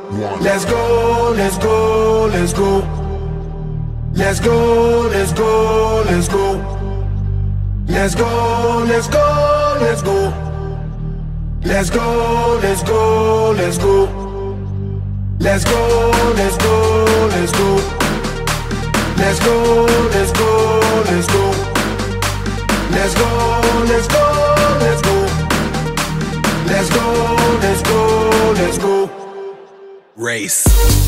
Let's go, let's go, let's go. Let's go, let's go, let's go. Let's go, let's go, let's go. Let's go, let's go, let's go. Let's go, let's go, let's go. Let's go, let's go, let's go. Let's go, let's go, let's go. Let's go, let's go, let's go. Race.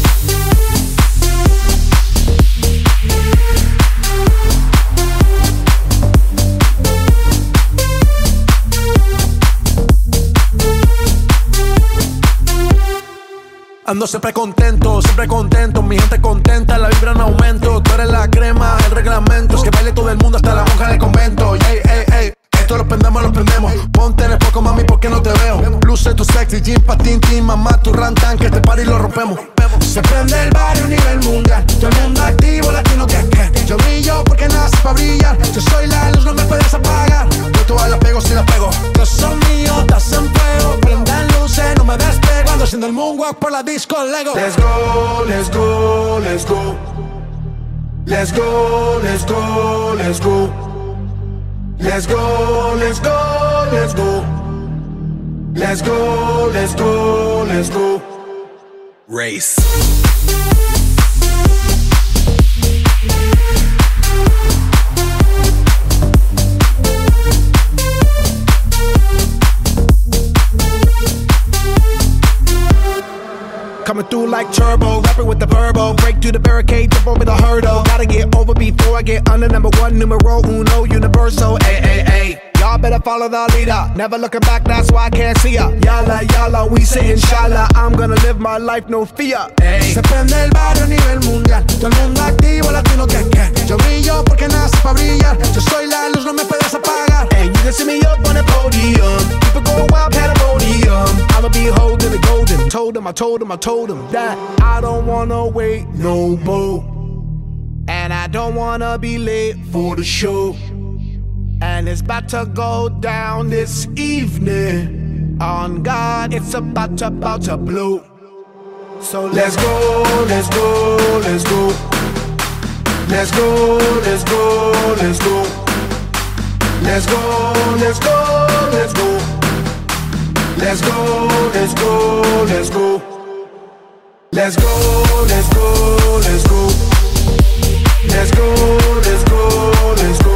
Ando siempre contento, mi gente contenta, la vibra en aumento. Tú eres la crema, el reglamento, es que baile todo el mundo hasta la monja del convento. Ey, ey, ey, esto lo prendemos, ponte en el foco, mami, porque no te veo. Luce tu sexy, jean, patín, team, mamá, tu rantan, que este party lo rompemos. Se prende el barrio a nivel mundial, todo el mundo activo, latino que yo brillo porque nací pa' brillar. Yo soy la luz, no me puedes apagar. Yo todas las pego si las pego. Yo soy mío, estás en fuego. Prendan luces, no me despego. Ando haciendo el moonwalk por la disco Lego. Let's go, let's go, let's go. Let's go, let's go, let's go. Let's go, let's go, let's go. Let's go, let's go, let's go. Race. Coming through like turbo, rapping with the verbo. Break through the barricade, jump over the hurdle. Gotta get over before I get under. Number one, numero uno, universal. Ay, ay, ay. Y'all better follow the leader. Never looking back, that's why I can't see ya. Yalla, yalla, we say inshallah. I'm gonna live my life, no fear. Ay. Se prende el barrio a nivel mundial. Todo el mundo activo, latino que yo brillo porque nací pa' brillar. Yo soy la luz, no me puedes apagar. And you can see me up on the podium. People go wild, pandemonium. I'ma be holding the golden. I told him that I don't wanna wait no more. And I don't wanna be late for the show. And it's about to go down this evening. On God, it's about to blow. So let's go, let's go, let's go. Let's go, let's go, let's go. Let's go, let's go, let's go. Let's go, let's go, let's go. Let's go, let's go, let's go. Let's go, let's go, let's go.